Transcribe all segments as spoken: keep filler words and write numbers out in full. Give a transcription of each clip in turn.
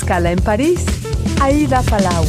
escala en París, Aida Palau.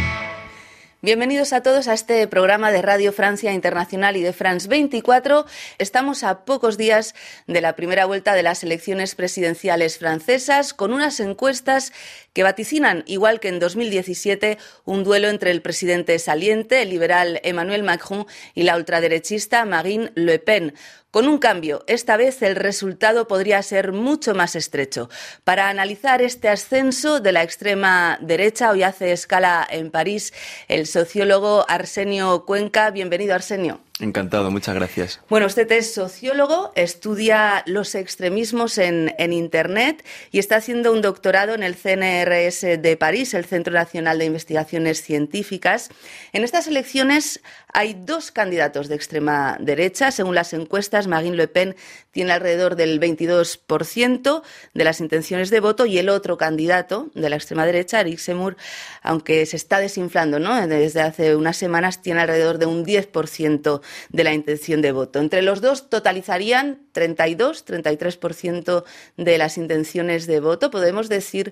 Bienvenidos a todos a este programa de Radio Francia Internacional y de France veinticuatro. Estamos a pocos días de la primera vuelta de las elecciones presidenciales francesas, con unas encuestas que vaticinan, igual que en dos mil diecisiete, un duelo entre el presidente saliente, el liberal Emmanuel Macron, y la ultraderechista Marine Le Pen. Con un cambio, esta vez el resultado podría ser mucho más estrecho. Para analizar este ascenso de la extrema derecha, hoy hace escala en París el sociólogo Arsenio Cuenca. Bienvenido, Arsenio. Encantado, muchas gracias. Bueno, usted es sociólogo, estudia los extremismos en, en Internet y está haciendo un doctorado en el C N R S de París, el Centro Nacional de Investigaciones Científicas. En estas elecciones hay dos candidatos de extrema derecha. Según las encuestas, Marine Le Pen tiene alrededor del veintidós por ciento de las intenciones de voto y el otro candidato de la extrema derecha, Eric Zemmour, aunque se está desinflando, ¿no?, desde hace unas semanas, tiene alrededor de un diez por ciento de la intención de voto. Entre los dos totalizarían treinta y dos, treinta y tres por ciento de las intenciones de voto. Podemos decir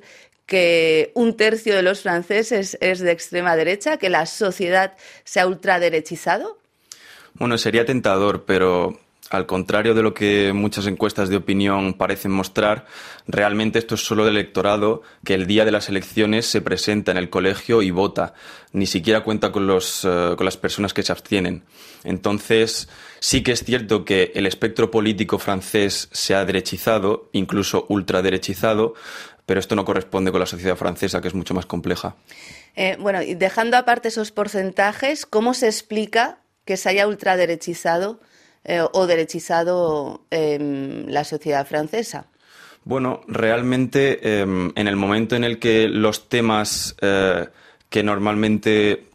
que un tercio de los franceses es de extrema derecha, que la sociedad se ha ultraderechizado. Bueno, sería tentador, pero al contrario de lo que muchas encuestas de opinión parecen mostrar, realmente esto es solo el electorado que el día de las elecciones se presenta en el colegio y vota. Ni siquiera cuenta con, los, uh, con las personas que se abstienen. Entonces, sí que es cierto que el espectro político francés se ha derechizado, incluso ultraderechizado, pero esto no corresponde con la sociedad francesa, que es mucho más compleja. Eh, bueno, y dejando aparte esos porcentajes, ¿cómo se explica que se haya ultraderechizado Eh, o derechizado eh, la sociedad francesa? Bueno, realmente eh, en el momento en el que los temas eh, que normalmente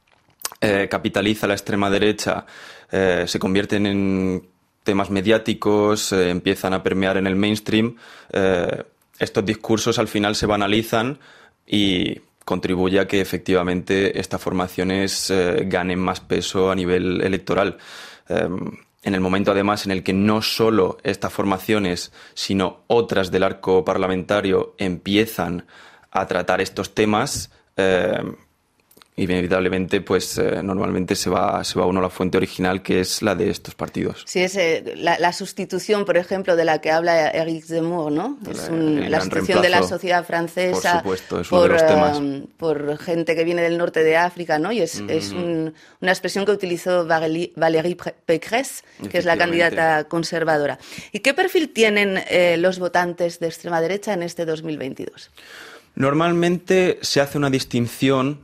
eh, capitaliza la extrema derecha eh, se convierten en temas mediáticos, eh, empiezan a permear en el mainstream, eh, estos discursos al final se banalizan y contribuye a que efectivamente estas formaciones eh, ganen más peso a nivel electoral. Eh, En el momento, además, en el que no solo estas formaciones, sino otras del arco parlamentario empiezan a tratar estos temas, eh, inevitablemente, pues eh, normalmente se va, se va uno a la fuente original, que es la de estos partidos. Sí, es eh, la, la sustitución, por ejemplo, de la que habla Eric Zemmour, ¿no? Es un, la sustitución de la sociedad francesa, por supuesto, es por, uno de los temas. Uh, por gente que viene del norte de África, ¿no? Y es, mm-hmm. es un, una expresión que utilizó Valérie Pécresse, que es la candidata conservadora. ¿Y qué perfil tienen eh, los votantes de extrema derecha en este dos mil veintidós? Normalmente se hace una distinción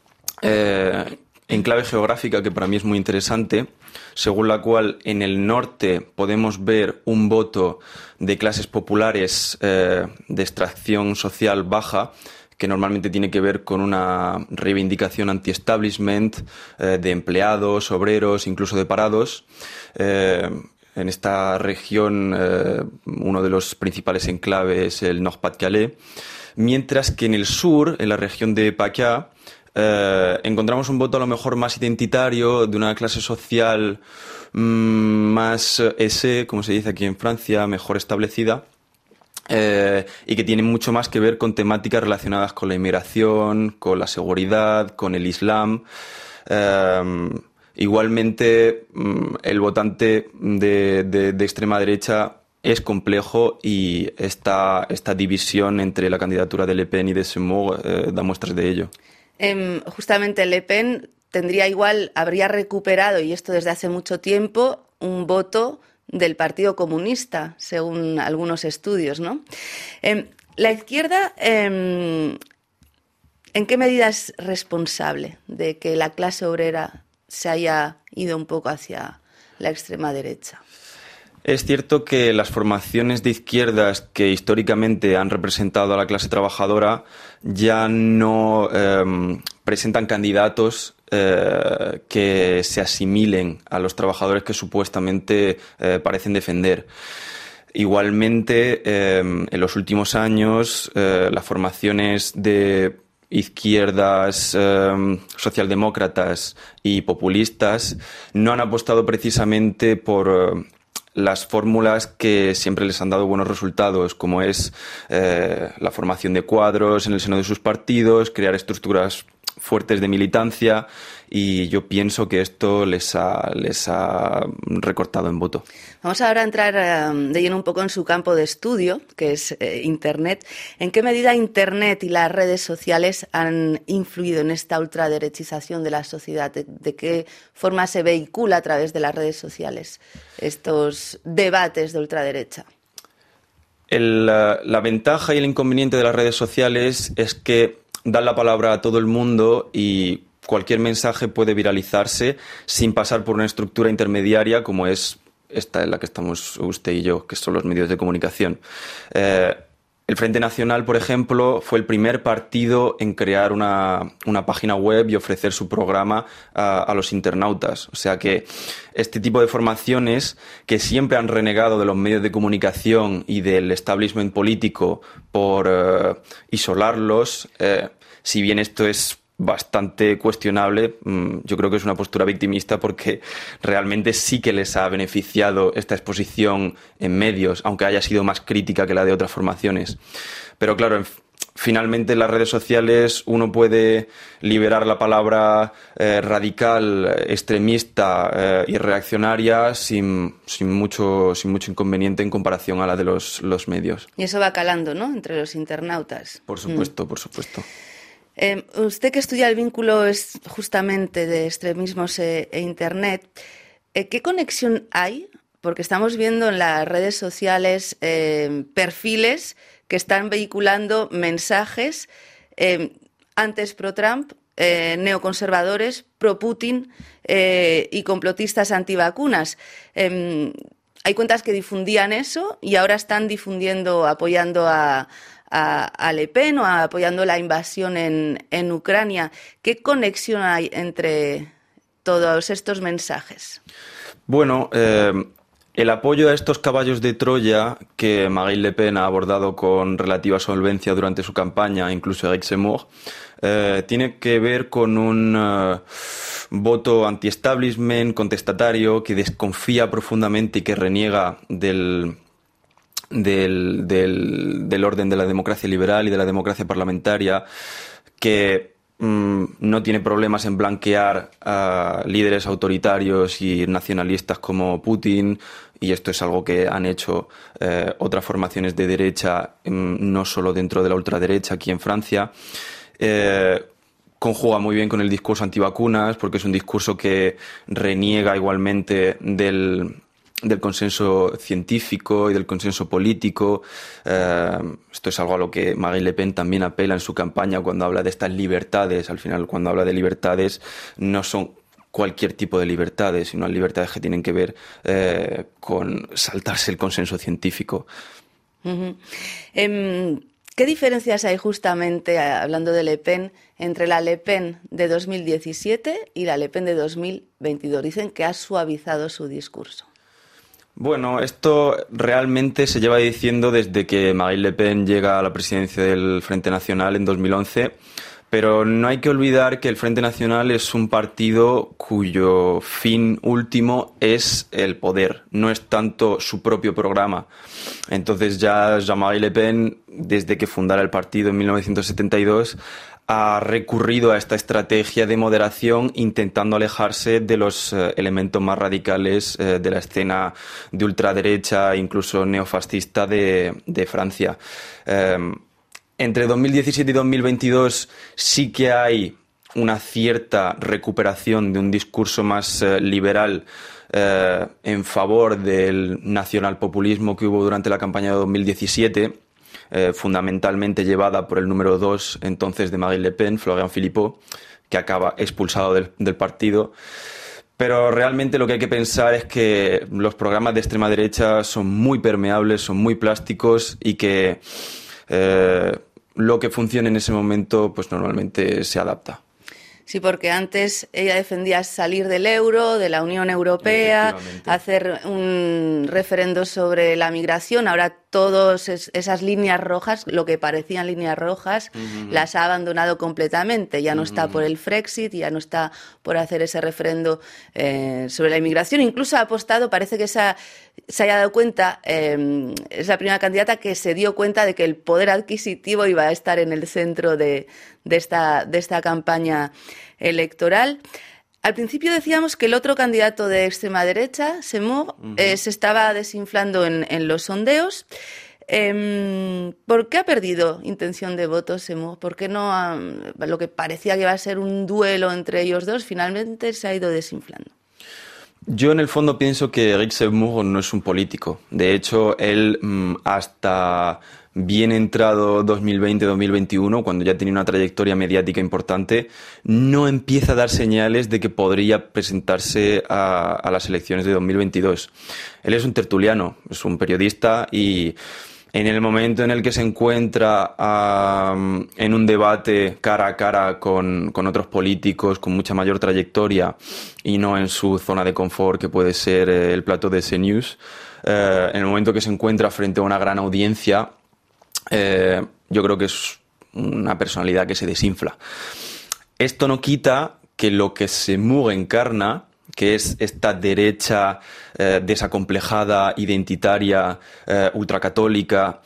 Eh, en clave geográfica que para mí es muy interesante, según la cual en el norte podemos ver un voto de clases populares eh, de extracción social baja, que normalmente tiene que ver con una reivindicación anti-establishment eh, de empleados, obreros, incluso de parados. Eh, en esta región eh, uno de los principales enclaves es el Nord-Pas-de-Calais, mientras que en el sur, en la región de PACA, Eh, encontramos un voto a lo mejor más identitario, de una clase social mmm, más aisée, como se dice aquí en Francia, mejor establecida, eh, y que tiene mucho más que ver con temáticas relacionadas con la inmigración, con la seguridad, con el Islam. Eh, igualmente, el votante de, de, de extrema derecha es complejo y esta, esta división entre la candidatura de Le Pen y de Zemmour eh, da muestras de ello. Eh, justamente Le Pen tendría igual, habría recuperado, y esto desde hace mucho tiempo, un voto del Partido Comunista, según algunos estudios, ¿no? Eh, la izquierda, eh, ¿en qué medida es responsable de que la clase obrera se haya ido un poco hacia la extrema derecha? Es cierto que las formaciones de izquierdas que históricamente han representado a la clase trabajadora ya no eh, presentan candidatos eh, que se asimilen a los trabajadores que supuestamente eh, parecen defender. Igualmente, eh, en los últimos años, eh, las formaciones de izquierdas, eh, socialdemócratas y populistas no han apostado precisamente por las fórmulas que siempre les han dado buenos resultados, como es eh, la formación de cuadros en el seno de sus partidos, crear estructuras fuertes de militancia, y yo pienso que esto les ha, les ha recortado en voto. Vamos ahora a entrar um, de lleno un poco en su campo de estudio, que es eh, Internet. ¿En qué medida Internet y las redes sociales han influido en esta ultraderechización de la sociedad? ¿De, de qué forma se vehicula a través de las redes sociales estos debates de ultraderecha? El, la, la ventaja y el inconveniente de las redes sociales es que dan la palabra a todo el mundo y cualquier mensaje puede viralizarse sin pasar por una estructura intermediaria como es esta en la que estamos usted y yo, que son los medios de comunicación. Eh, el Frente Nacional, por ejemplo, fue el primer partido en crear una, una página web y ofrecer su programa a, a los internautas. O sea que este tipo de formaciones que siempre han renegado de los medios de comunicación y del establishment político por eh, isolarlos, eh, si bien esto es bastante cuestionable, yo creo que es una postura victimista porque realmente sí que les ha beneficiado esta exposición en medios, aunque haya sido más crítica que la de otras formaciones. Pero claro, finalmente en las redes sociales uno puede liberar la palabra eh, radical, extremista eh, y reaccionaria sin, sin, mucho, sin mucho inconveniente en comparación a la de los, los medios. Y eso va calando, ¿no?, entre los internautas. Por supuesto, mm. por supuesto. Eh, usted que estudia el vínculo es justamente de extremismos e, e Internet, eh, ¿qué conexión hay? Porque estamos viendo en las redes sociales eh, perfiles que están vehiculando mensajes eh, antes pro-Trump, eh, neoconservadores, pro-Putin eh, y complotistas antivacunas. Eh, hay cuentas que difundían eso y ahora están difundiendo, apoyando a... A, a Le Pen o apoyando la invasión en, en Ucrania. ¿Qué conexión hay entre todos estos mensajes? Bueno, eh, el apoyo a estos caballos de Troya que Marine Le Pen ha abordado con relativa solvencia durante su campaña, incluso Eric Zemmour, eh, tiene que ver con un uh, voto anti-establishment, contestatario, que desconfía profundamente y que reniega del... Del, del, del orden de la democracia liberal y de la democracia parlamentaria, que mmm, no tiene problemas en blanquear a líderes autoritarios y nacionalistas como Putin, y esto es algo que han hecho eh, otras formaciones de derecha, mmm, no solo dentro de la ultraderecha aquí en Francia. Eh, conjuga muy bien con el discurso antivacunas, porque es un discurso que reniega igualmente del... del consenso científico y del consenso político. Eh, esto es algo a lo que Marine Le Pen también apela en su campaña cuando habla de estas libertades. Al final, cuando habla de libertades, no son cualquier tipo de libertades, sino libertades que tienen que ver eh, con saltarse el consenso científico. Uh-huh. Um... ¿Qué diferencias hay justamente, hablando de Le Pen, entre la Le Pen de dos mil diecisiete y la Le Pen de dos mil veintidós? Dicen que ha suavizado su discurso. Bueno, esto realmente se lleva diciendo desde que Marine Le Pen llega a la presidencia del Frente Nacional en dos mil once, pero no hay que olvidar que el Frente Nacional es un partido cuyo fin último es el poder, no es tanto su propio programa. Entonces ya Jean-Marie Le Pen, desde que fundara el partido en mil novecientos setenta y dos, ha recurrido a esta estrategia de moderación intentando alejarse de los eh, elementos más radicales eh, de la escena de ultraderecha, incluso neofascista de, de Francia. Eh, entre dos mil diecisiete y dos mil veintidós sí que hay una cierta recuperación de un discurso más eh, liberal eh, en favor del nacionalpopulismo que hubo durante la campaña de dos mil diecisiete, eh, fundamentalmente llevada por el número dos entonces de Marine Le Pen, Florian Philippot, que acaba expulsado del, del partido. Pero realmente lo que hay que pensar es que los programas de extrema derecha son muy permeables, son muy plásticos y que eh, lo que funcione en ese momento pues normalmente se adapta. Sí, porque antes ella defendía salir del euro, de la Unión Europea, hacer un referendo sobre la migración. Ahora todas es, esas líneas rojas, lo que parecían líneas rojas, uh-huh. las ha abandonado completamente. Ya no uh-huh. está por el Frexit, ya no está por hacer ese referendo eh, sobre la inmigración. Incluso ha apostado, parece que esa, se haya dado cuenta, eh, es la primera candidata que se dio cuenta de que el poder adquisitivo iba a estar en el centro de, de, esta, de esta campaña electoral. Al principio decíamos que el otro candidato de extrema derecha, Zemmour, uh-huh. eh, se estaba desinflando en, en los sondeos. Eh, ¿Por qué ha perdido intención de voto Zemmour? ¿Por qué no ha, lo que parecía que iba a ser un duelo entre ellos dos, finalmente se ha ido desinflando? Yo en el fondo pienso que Eric Zemmour no es un político. De hecho, él hasta bien entrado dos mil veinte dos mil veintiuno, cuando ya tenía una trayectoria mediática importante, no empieza a dar señales de que podría presentarse a, a las elecciones de dos mil veintidós. Él es un tertuliano, es un periodista y en el momento en el que se encuentra um, en un debate cara a cara con, con otros políticos con mucha mayor trayectoria y no en su zona de confort que puede ser eh, el plató de C News, eh, en el momento que se encuentra frente a una gran audiencia, eh, yo creo que es una personalidad que se desinfla. Esto no quita que lo que Zemmour encarna, que es esta derecha eh, desacomplejada, identitaria, eh, ultracatólica,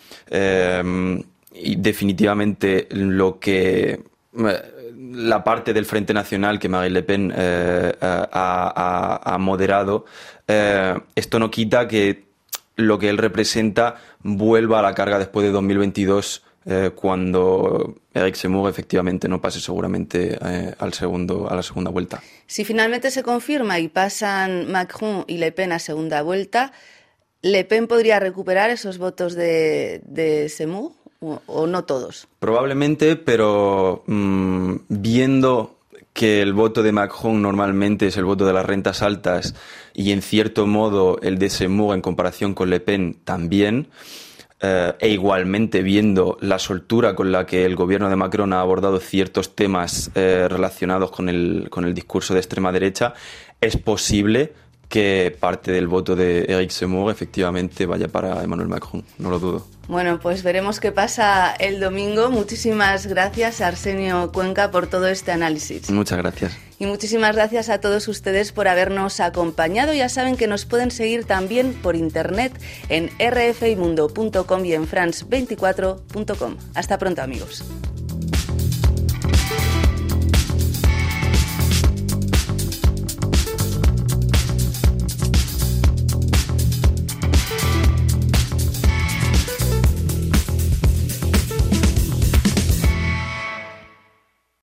eh, y definitivamente lo que eh, la parte del Frente Nacional que Marine Le Pen eh, ha, ha, ha moderado, eh, esto no quita que lo que él representa vuelva a la carga después de dos mil veintidós, eh, cuando Eric Zemmour efectivamente no pase seguramente eh, al segundo, a la segunda vuelta. Si finalmente se confirma y pasan Macron y Le Pen a segunda vuelta, ¿Le Pen podría recuperar esos votos de, de Zemmour o, o no todos? Probablemente, pero mmm, viendo que el voto de Macron normalmente es el voto de las rentas altas y en cierto modo el de Zemmour en comparación con Le Pen también, eh, e igualmente viendo la soltura con la que el gobierno de Macron ha abordado ciertos temas eh, relacionados con el, con el discurso de extrema derecha, es posible que parte del voto de Eric Zemmour efectivamente vaya para Emmanuel Macron, no lo dudo. Bueno, pues veremos qué pasa el domingo. Muchísimas gracias, Arsenio Cuenca, por todo este análisis. Muchas gracias. Y muchísimas gracias a todos ustedes por habernos acompañado. Ya saben que nos pueden seguir también por internet en r f i mundo punto com y en france veinticuatro punto com. Hasta pronto, amigos.